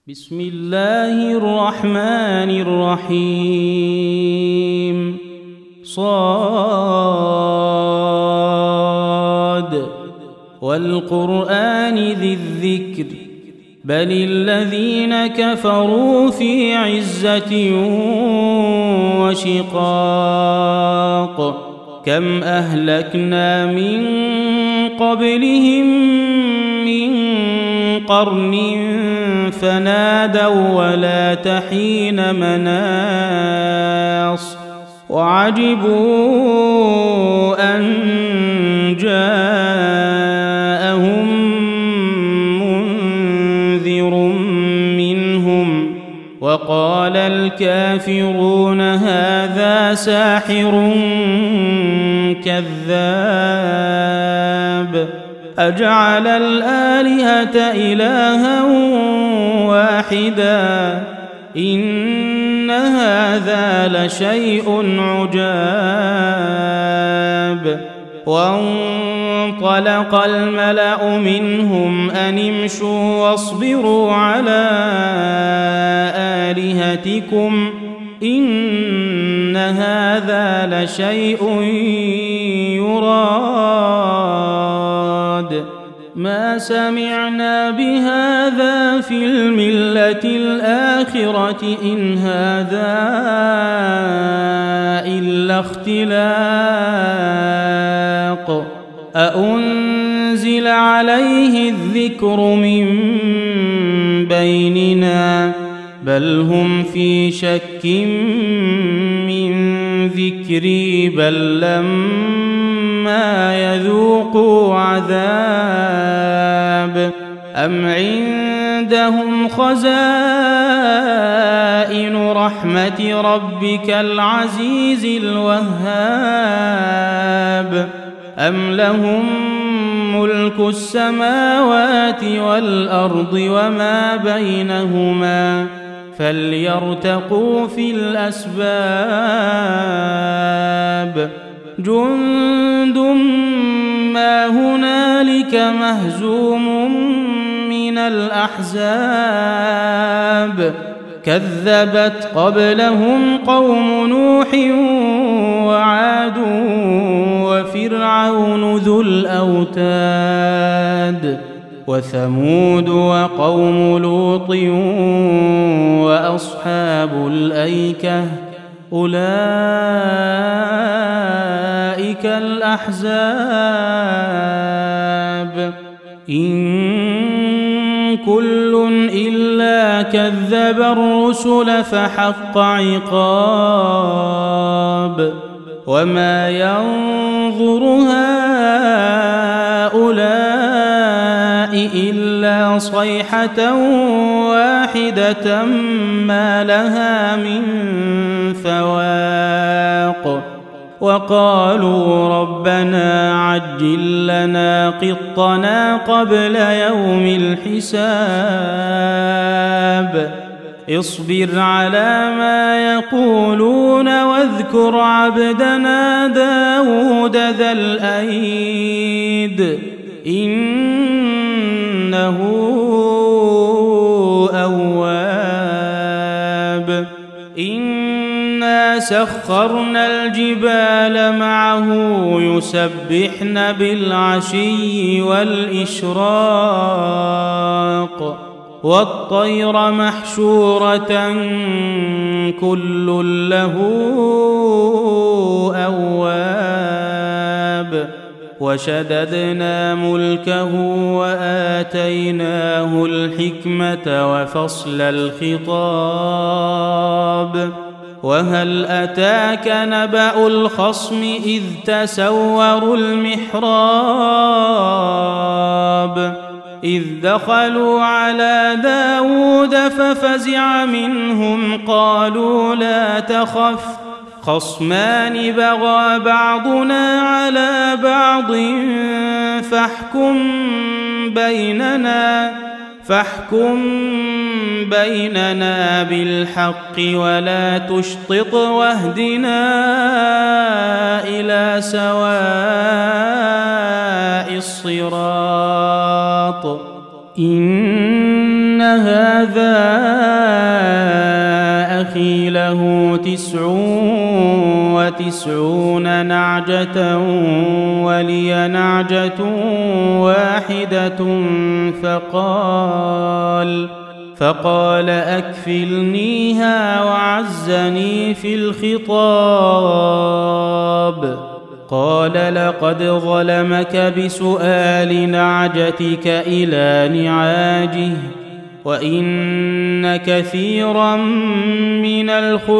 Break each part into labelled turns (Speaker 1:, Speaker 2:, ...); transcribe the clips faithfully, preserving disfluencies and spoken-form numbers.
Speaker 1: بسم الله الرحمن الرحيم. صاد والقرآن ذي الذكر بل الذين كفروا في عزة وشقاق كم أهلكنا من قبلهم من قرن فنادوا ولا تحين مناص وعجبوا أن جاءهم منذر منهم وقال الكافرون هذا ساحر كذاب أجعل الآلهة إلها واحدا إن هذا لشيء عجاب. وانطلق الملأ منهم أن امشوا واصبروا على آلهتكم إن هذا لشيء يراد ما سمعنا بهذا في الملة الآخرة إن هذا إلا اختلاق أأنزل عليه الذكر من بيننا بل هم في شك من ذكري بل لما يذوقوا عذاب أم عندهم خزائن رحمة ربك العزيز الوهاب أم لهم ملك السماوات والأرض وما بينهما فليرتقوا في الأسباب جند ما هنالك مهزوم من الأحزاب كذبت قبلهم قوم نوح وعاد وفرعون ذو الأوتاد وثمود وقوم لوط وأصحاب الأيكة أولئك الأحزاب إن كل إلا كذب الرسل فحق عقاب وما ينظر هؤلاء إلا صيحة واحدة ما لها من فواق وقالوا ربنا عجل لنا قطنا قبل يوم الحساب اصبر على ما يقولون واذكر عبدنا داود ذا الأيد إنه أواب إنا سخرنا الجبال معه يسبحن بالعشي والإشراق والطير محشورة كل له أواب وشددنا ملكه وآتيناه الحكمة وفصل الخطاب وهل أتاك نبأ الخصم إذ تسوروا المحراب إذ دخلوا على داود ففزع منهم قالوا لا تخف خصمان بغى بعضنا على بعض فاحكم بيننا فاحكم بيننا بالحق ولا تشطط واهدنا إلى سواء الصراط إن إن هذا أخي له تسع وتسعون نعجة ولي نعجة واحدة فقال فقال أكفلنيها وعزني في الخطاب. قال لقد ظلمك بسؤال نعجتك إلى نعاجه وإن كثيرا من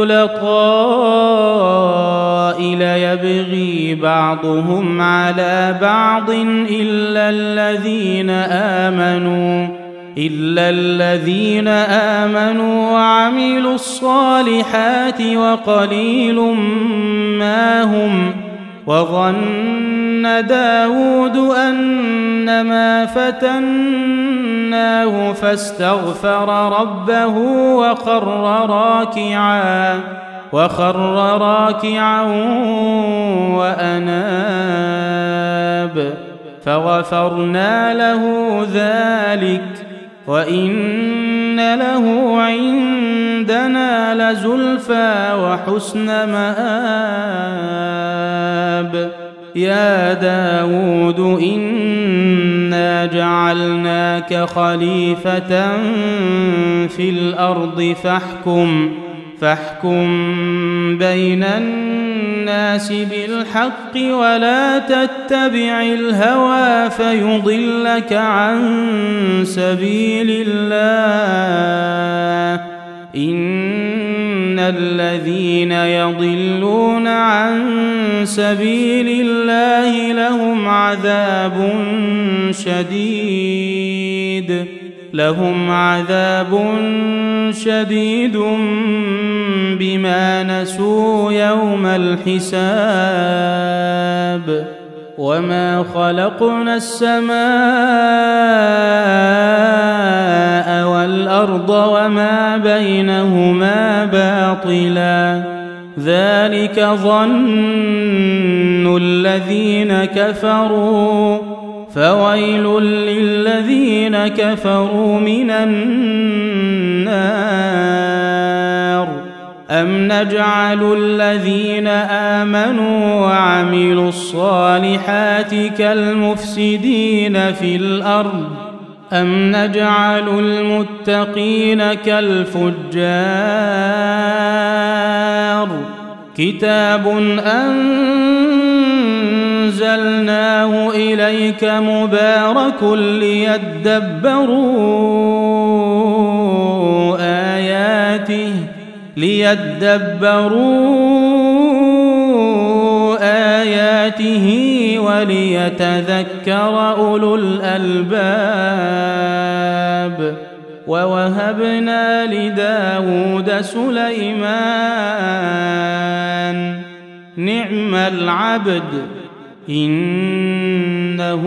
Speaker 1: الخلطاء ليبغي بعضهم على بعض إلا الذين آمنوا إلا الذين آمنوا وعملوا الصالحات وقليل ما هم. وظن داود أنما فتناه فاستغفر ربه وخر راكعا وخر راكعا وأناب فغفرنا له ذلك وإن له عندنا لزلفى وحسن مآب. يا داود إنا جعلناك خليفة في الأرض فاحكم فاحكم بين الناس بالحق ولا تتبع الهوى فيضلك عن سبيل الله. إن الذين يضلون عن سبيل الله لهم عذاب شديد لهم عذاب شديد بما نسوا يوم الحساب. وما خلقنا السماء والأرض وما بينهما باطلا ذلك ظن الذين كفروا فويل للذين كفروا من النار. أم نجعل الذين آمنوا وعملوا الصالحات كالمفسدين في الأرض أم نجعل المتقين كالفجار. كتاب أنزلناه إليك مبارك ليدبروا آياته ليدبروا آياته وليتذكر أولو الألباب. ووهبنا لداود سليمان نعم العبد إنه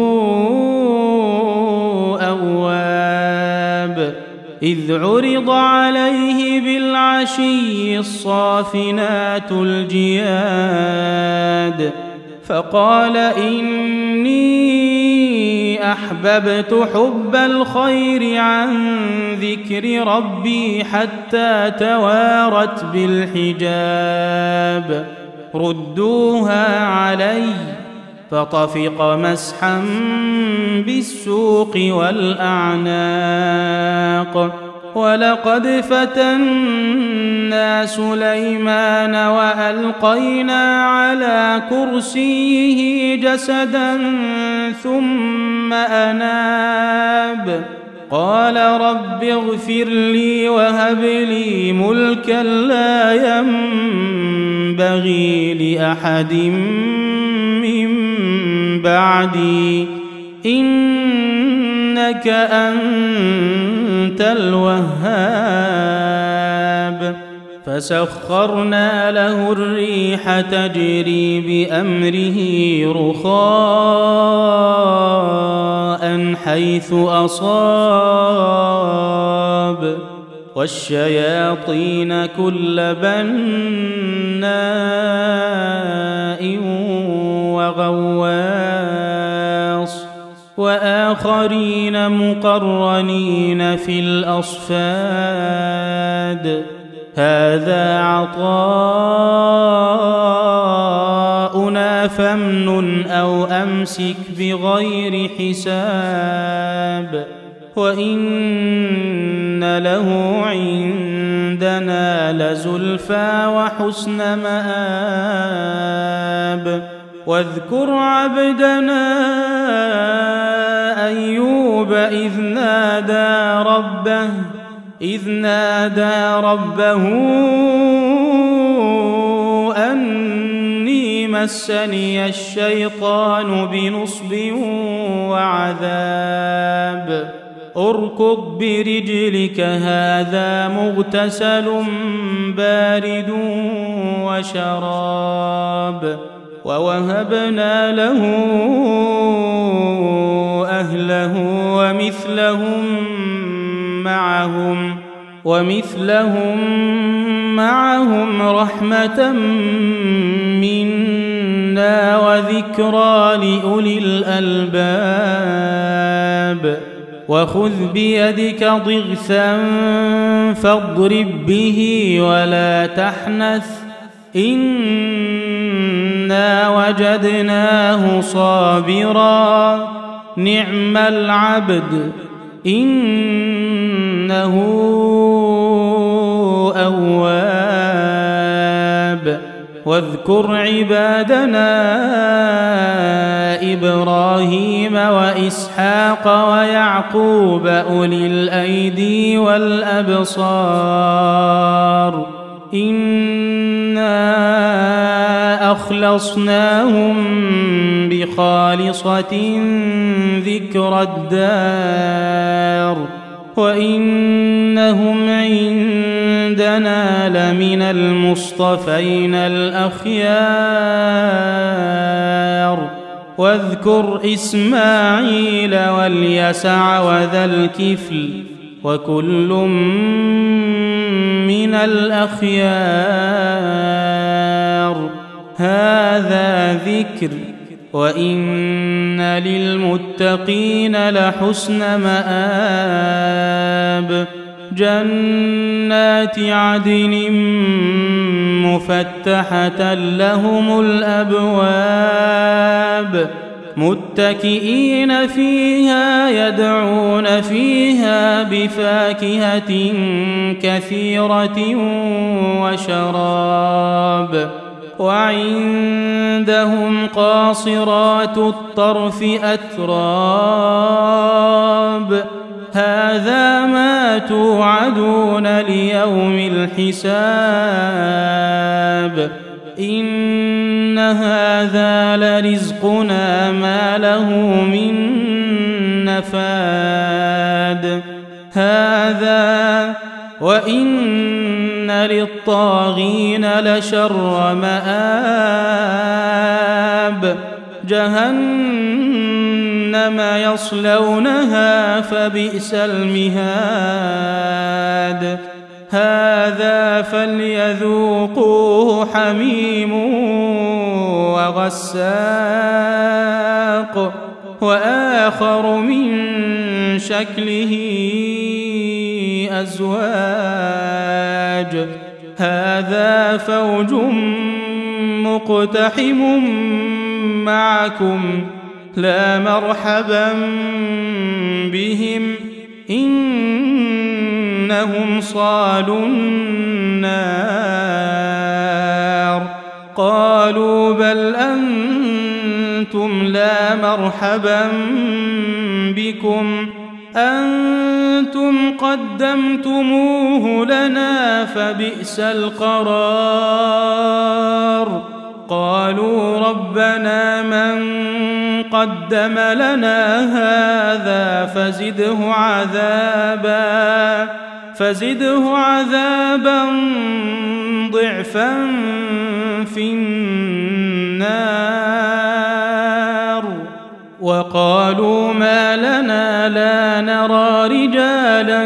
Speaker 1: أواب. إذ عرض عليه بالعشي الصافنات الجياد فقال إني أحببت حب الخير عن ذكر ربي حتى توارت بالحجاب. ردوها علي فطفق مسحا بالسوق والأعناق. ولقد فتنا سليمان وألقينا على كرسيه جسدا ثم أناب. قال رب اغفر لي وهب لي ملكا لا ينبغي لأحد من بعدي إنك أنت الوهاب. فسخرنا له الريح تجري بأمره رخاء حيث أصاب والشياطين كل بناء وغواص وآخرين مقرنين في الأصفاد هذا عطاؤنا فامنن أو أمسك بغير حساب وإن له عندنا لزلفى وحسن مآب واذكر عبدنا أيوب إذ نادى ربه إذ نادى ربه أني مسني الشيطان بنصب وعذاب اركض برجلك هذا مغتسل بارد وشراب ووهبنا له أهله ومثلهم معهم ومثلهم معهم رحمة منا وذكرى لأولي الألباب وخذ بيدك ضغثا فاضرب به ولا تحنث إنا وجدناه صابرا نعم العبد إنه أواب واذكر عبادنا إبراهيم وإسحاق ويعقوب أولي الأيدي والأبصار إنا أخلصناهم بخالصة ذكر الدار وإنهم عندنا لمن المصطفين الأخيار واذكر إسماعيل واليسع وذا الكفل وكل من الأخيار هذا ذكر وإن للمتقين لحسن مآب جنات عدن مفتحة لهم الأبواب متكئين فيها يدعون فيها بفاكهة كثيرة وشراب وعندهم قاصرات الطرف أتراب هذا ما توعدون ليوم الحساب إن هذا لرزقنا ما له من نفاد هذا وإن للطاغين لشر مآب جهنم يصلونها فبئس المهاد هذا فليذوقوه حميم وغساق وآخر من شكله أزواج هذا فوج مقتحم معكم لا مرحبا بهم إنهم صالوا النار قالوا بل أنتم لا مرحبا بكم أنتم قدمتموه لنا فبئس القرار قالوا ربنا من قدم لنا هذا فزده عذابا فزده عذابا ضعفا في النار وقالوا ما لنا لا نرى رجالا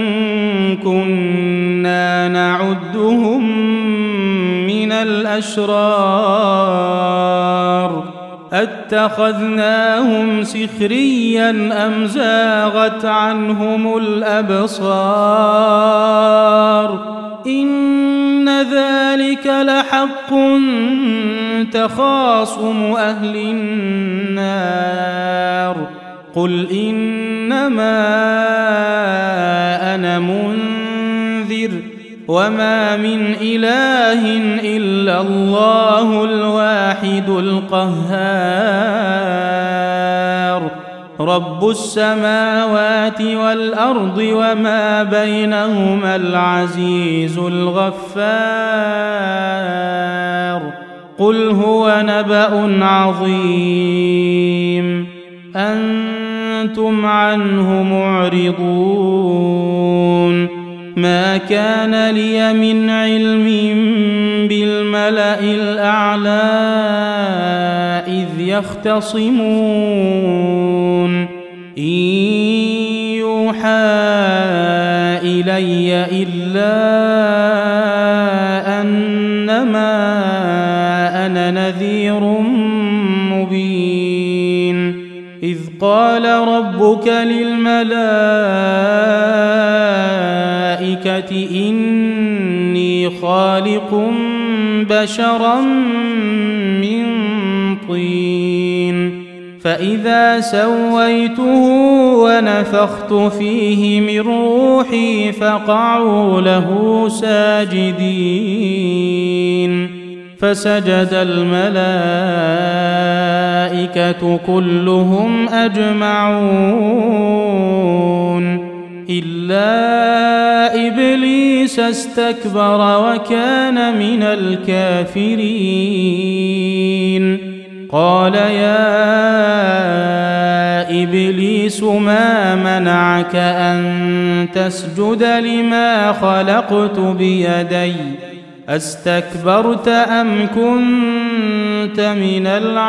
Speaker 1: كنا نعدهم من الأشرار أتخذناهم سخريا أم زاغت عنهم الأبصار إن ذلك لحق تخاصم أهل النار قل إنما أنا منذر وما من إله إلا الله الواحد القهار رب السماوات والأرض وما بينهما العزيز الغفار قل هو نبأ عظيم أنتم عنه معرضون ما كان لي من علم بالملأ الأعلى إذ يختصمون إن يوحى إلي إلا أنما أنا نذير مبين إذ قال ربك للملائكة إني خالق بشرا من طين فإذا سويته ونفخت فيه من روحي فقعوا له ساجدين فسجد الملائكة كلهم أجمعون إلا إبليس استكبر وكان من الكافرين قال يا إبليس ما منعك أن تسجد لما خلقت بيدي أستكبرت أم كنت من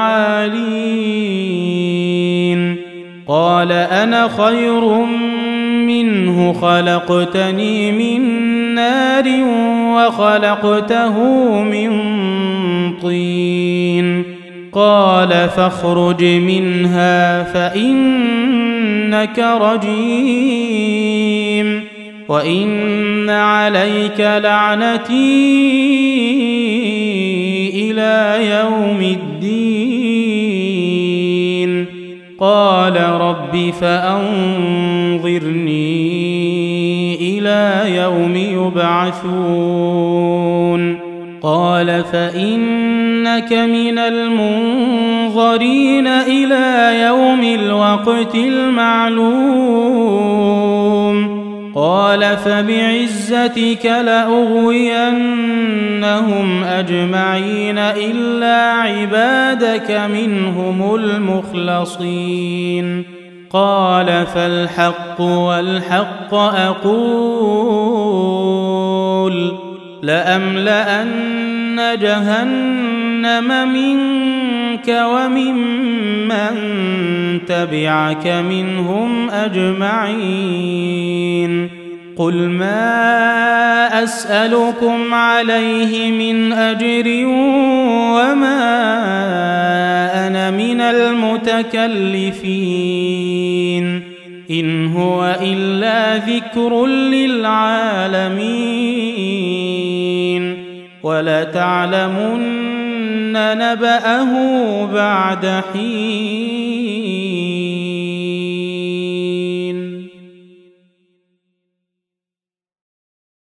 Speaker 1: العالين قال أنا خير منه خلقتني من نار وخلقته من طين قال فاخرج منها فإنك رجيم وإن عليك لعنتي إلى يوم الدين قال رب فأنظرني إلى يوم يبعثون قال فإنك من المنظرين إلى يوم الوقت المعلوم قال فبعزتك لأغوينهم أجمعين إلا عبادك منهم المخلصين قال فالحق والحق أقول لأملأن جهنم منك وممن تبعك منهم أجمعين قل ما أسألكم عليه من أجر وما أنا من المتكلفين إن هو إلا ذكر للعالمين ولتعلمن نبأه بعد حين